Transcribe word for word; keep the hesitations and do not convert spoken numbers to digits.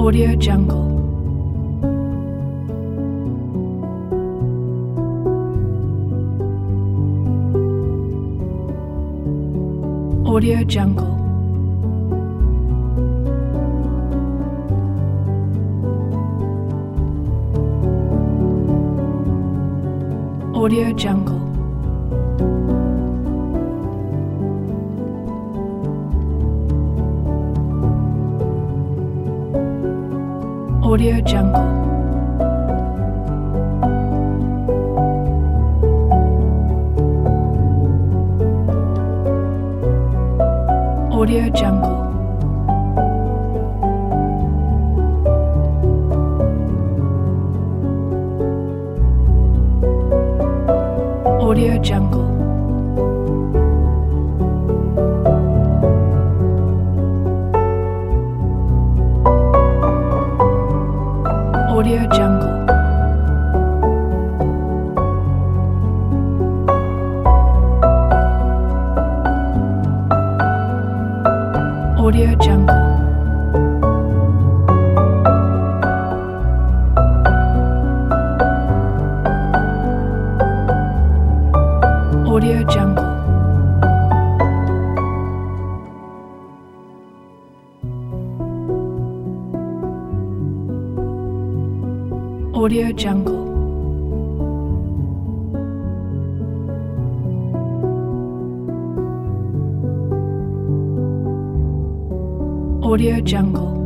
Audio Jungle. Audio Jungle. Audio Jungle. Audio Jungle. Audio Jungle. Audio Jungle. Audio Jungle. Audio Jungle. Audio Jungle. Audio Jungle. Audio Jungle.